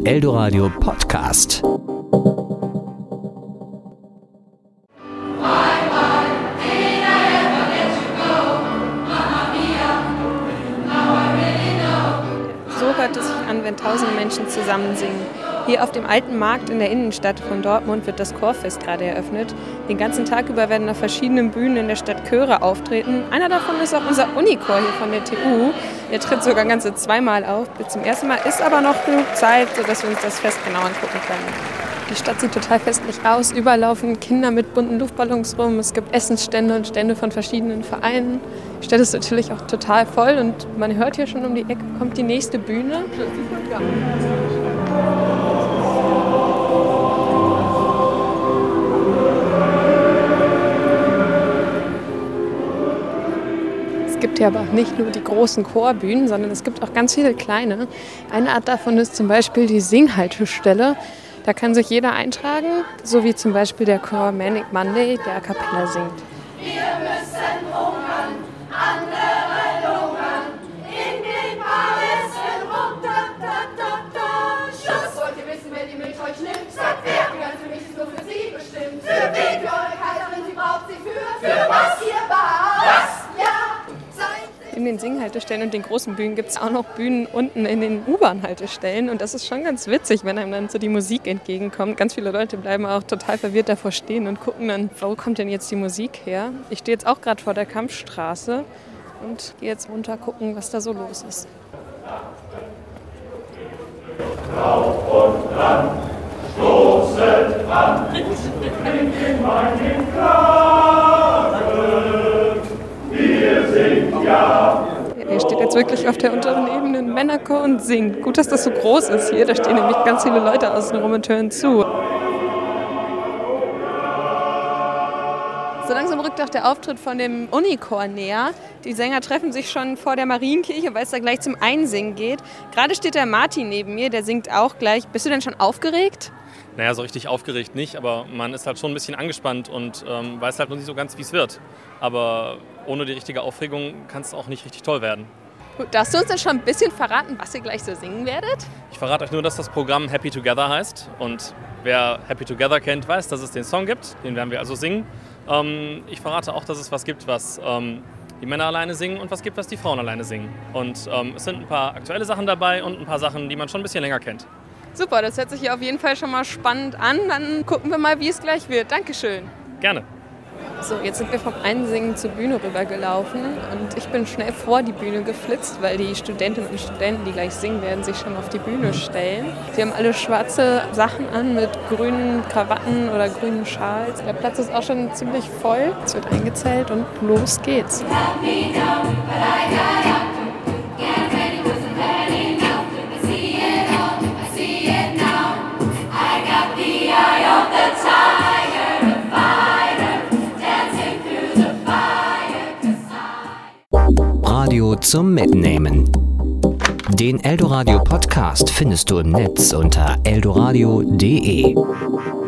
Eldoradio Podcast. So hört es sich an, wenn tausende Menschen zusammen singen. Hier auf dem alten Markt in der Innenstadt von Dortmund wird das Chorfest gerade eröffnet. Den ganzen Tag über werden auf verschiedenen Bühnen in der Stadt Chöre auftreten. Einer davon ist auch unser Unichor hier von der TU. Der tritt sogar ganze zweimal auf. Zum ersten Mal ist aber noch genug Zeit, sodass wir uns das Fest genau angucken können. Die Stadt sieht total festlich aus. Überall laufen Kinder mit bunten Luftballons rum. Es gibt Essensstände und Stände von verschiedenen Vereinen. Die Stadt ist natürlich auch total voll und man hört hier schon um die Ecke kommt die nächste Bühne. Es gibt hier aber auch nicht nur die großen Chorbühnen, sondern es gibt auch ganz viele kleine. Eine Art davon ist zum Beispiel die Singhaltestelle. Da kann sich jeder eintragen, so wie zum Beispiel der Chor Manic Monday, der a cappella singt. Wir müssen hungern, andere lungern, in den Palästen rum, da. Schuss! Wollt ihr wissen, wer die Milch euch nimmt? Sagt wer? Die ganze Milch ist nur für sie bestimmt. Für wen? Für eure Kaiserin, sie braucht sie für was ihr baut? Was? Ja! In den Singhaltestellen und den großen Bühnen gibt es auch noch Bühnen unten in den U-Bahn-Haltestellen. Und das ist schon ganz witzig, wenn einem dann so die Musik entgegenkommt. Ganz viele Leute bleiben auch total verwirrt davor stehen und gucken dann, wo kommt denn jetzt die Musik her? Ich stehe jetzt auch gerade vor der Kampfstraße und gehe jetzt runter gucken, was da so los ist. Drauf und dran, stoßet an, in meinen Kragen, wir sind ja. Er steht jetzt wirklich auf der unteren Ebene in Männerchor und singt. Gut, dass das so groß ist hier, da stehen nämlich ganz viele Leute außen rum und hören zu. So langsam rückt auch der Auftritt von dem Unichor näher. Die Sänger treffen sich schon vor der Marienkirche, weil es da gleich zum Einsingen geht. Gerade steht der Martin neben mir, der singt auch gleich. Bist du denn schon aufgeregt? Naja, so richtig aufgeregt nicht, aber man ist halt schon ein bisschen angespannt und weiß halt noch nicht so ganz, wie es wird. Aber ohne die richtige Aufregung kann es auch nicht richtig toll werden. Gut, darfst du uns denn schon ein bisschen verraten, was ihr gleich so singen werdet? Ich verrate euch nur, dass das Programm Happy Together heißt. Und wer Happy Together kennt, weiß, dass es den Song gibt. Den werden wir also singen. Ich verrate auch, dass es was gibt, was die Männer alleine singen und was gibt, was die Frauen alleine singen. Und es sind ein paar aktuelle Sachen dabei und ein paar Sachen, die man schon ein bisschen länger kennt. Super, das hört sich hier auf jeden Fall schon mal spannend an. Dann gucken wir mal, wie es gleich wird. Dankeschön. Gerne. So, jetzt sind wir vom Einsingen zur Bühne rübergelaufen und ich bin schnell vor die Bühne geflitzt, weil die Studentinnen und Studenten, die gleich singen werden, sich schon auf die Bühne stellen. Sie haben alle schwarze Sachen an mit grünen Krawatten oder grünen Schals. Der Platz ist auch schon ziemlich voll. Es wird eingezählt und los geht's. Radio zum Mitnehmen. Den Eldoradio Podcast findest du im Netz unter eldoradio.de.